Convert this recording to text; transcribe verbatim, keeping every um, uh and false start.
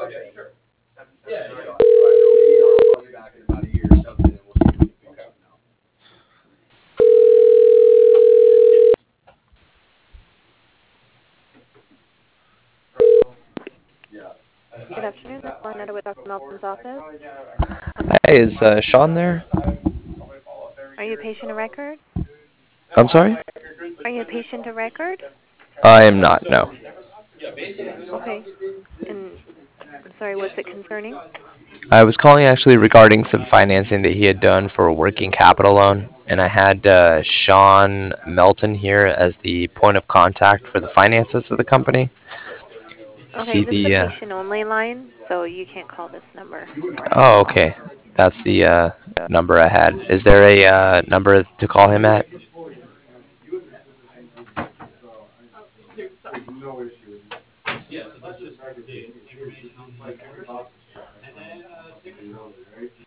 Good afternoon. This is Lynetta with Doctor Melton's office. Hi, is uh, Sean there? Are you a patient of record? I'm sorry? Are you a patient of record? I am not, no. Okay. And I'm sorry, what's it concerning? I was calling actually regarding some financing that he had done for a working capital loan, and I had uh, Sean Melton here as the point of contact for the finances of the company. Is Okay, he this is a the, uh, patient only line, so you can't call this number. oh, okay. That's the uh, number I had. Is there a uh, number to call him at?